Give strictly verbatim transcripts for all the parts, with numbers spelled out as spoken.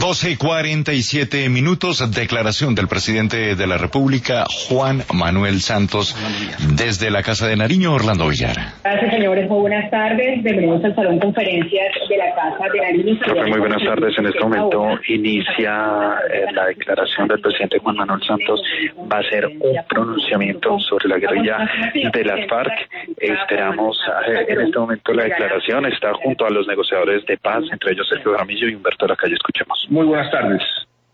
doce cuarenta y siete minutos, declaración del presidente de la República, Juan Manuel Santos, desde la Casa de Nariño, Orlando Villar. Gracias, señores. Muy buenas tardes. Bienvenidos al Salón Conferencias de la Casa de Nariño. Profe, muy buenas tardes. En este momento inicia eh, la declaración del presidente Juan Manuel Santos. Va a ser un pronunciamiento sobre la guerrilla de las FARC. Esperamos eh, en este momento la declaración. Está junto a los negociadores de paz, entre ellos Sergio Jaramillo y Humberto Lacalle. Escuchemos. Muy buenas tardes.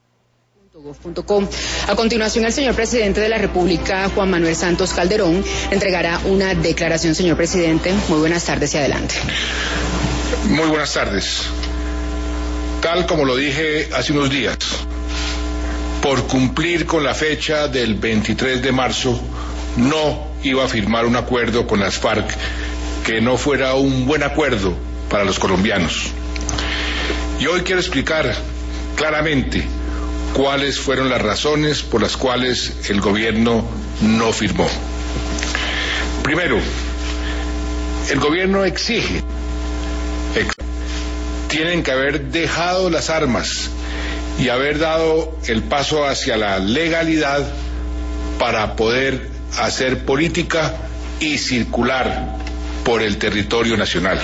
A continuación, el señor presidente de la República, Juan Manuel Santos Calderón, entregará una declaración. Señor presidente, muy buenas tardes y adelante. Muy buenas tardes. Tal como lo dije hace unos días, por cumplir con la fecha del veintitrés de marzo, no iba a firmar un acuerdo con las FARC que no fuera un buen acuerdo para los colombianos. Y hoy quiero explicar claramente cuáles fueron las razones por las cuales el gobierno no firmó. Primero, el gobierno exige, ex, tienen que haber dejado las armas y haber dado el paso hacia la legalidad para poder hacer política y circular por el territorio nacional.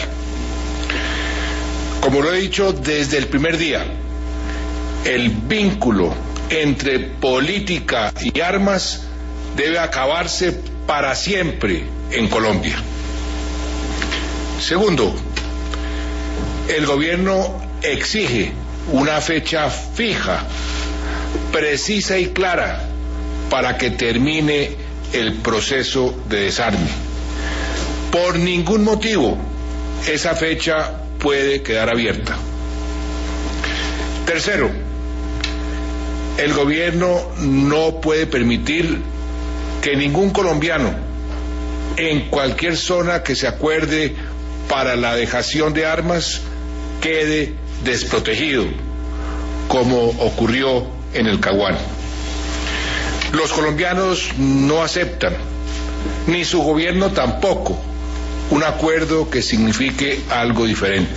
Como lo he dicho desde el primer día, el vínculo entre política y armas debe acabarse para siempre en Colombia. Segundo, el gobierno exige una fecha fija, precisa y clara para que termine el proceso de desarme. Por ningún motivo esa fecha puede quedar abierta. Tercero, el gobierno no puede permitir que ningún colombiano en cualquier zona que se acuerde para la dejación de armas quede desprotegido, como ocurrió en el Caguán. Los colombianos no aceptan, ni su gobierno tampoco, un acuerdo que signifique algo diferente.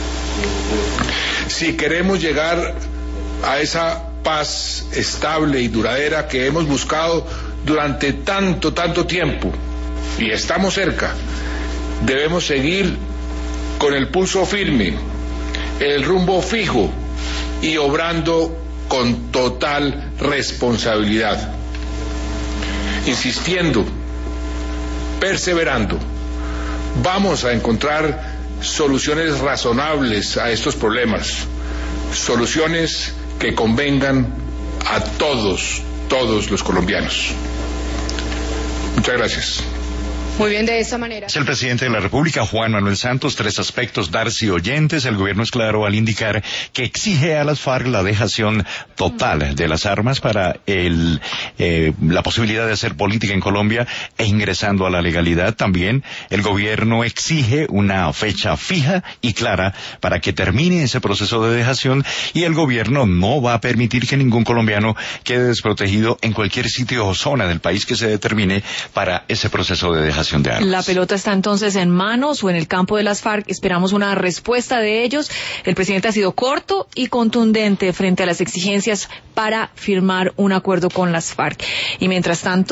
Si queremos llegar a esa paz estable y duradera que hemos buscado durante tanto, tanto tiempo, y estamos cerca, debemos seguir con el pulso firme, el rumbo fijo y obrando con total responsabilidad, insistiendo, perseverando. Vamos a encontrar soluciones razonables a estos problemas, soluciones que convengan a todos, todos los colombianos. Muchas gracias. Muy bien, de esa manera. Es el presidente de la República, Juan Manuel Santos. Tres aspectos, Darcy oyentes. El gobierno es claro al indicar que exige a las FARC la dejación total de las armas para el, eh, la posibilidad de hacer política en Colombia e ingresando a la legalidad. También el gobierno exige una fecha fija y clara para que termine ese proceso de dejación, y el gobierno no va a permitir que ningún colombiano quede desprotegido en cualquier sitio o zona del país que se determine para ese proceso de dejación. La pelota está entonces en manos o en el campo de las FARC. Esperamos una respuesta de ellos. El presidente ha sido corto y contundente frente a las exigencias para firmar un acuerdo con las FARC. Y mientras tanto,